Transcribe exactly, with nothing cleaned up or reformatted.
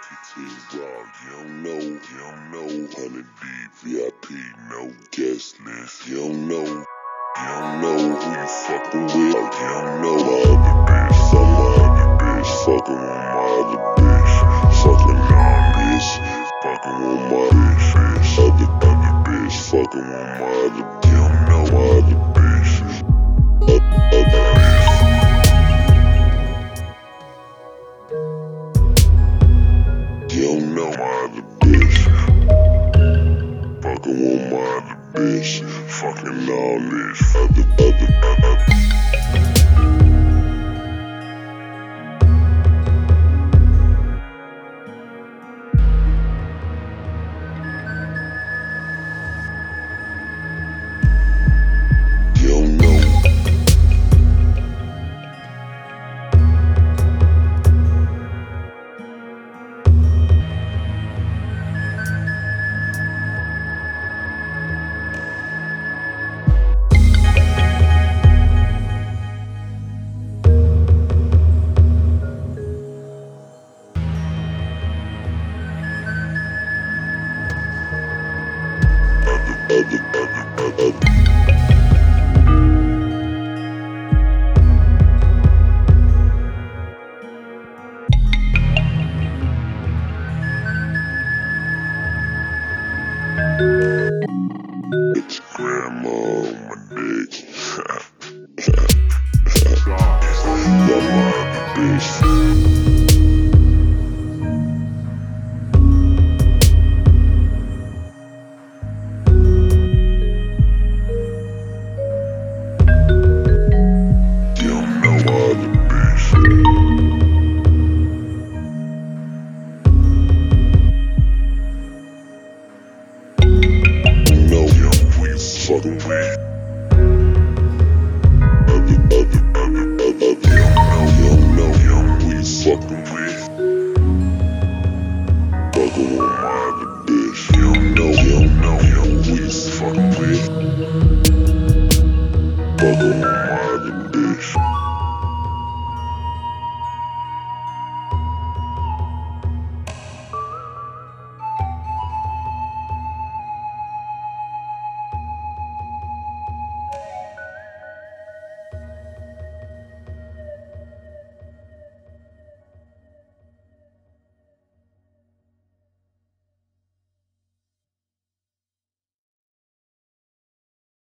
Raw, you don't know, you don't know. one hundred D V I P, no guest list. You don't know, you don't know who you fucking with. You don't know my other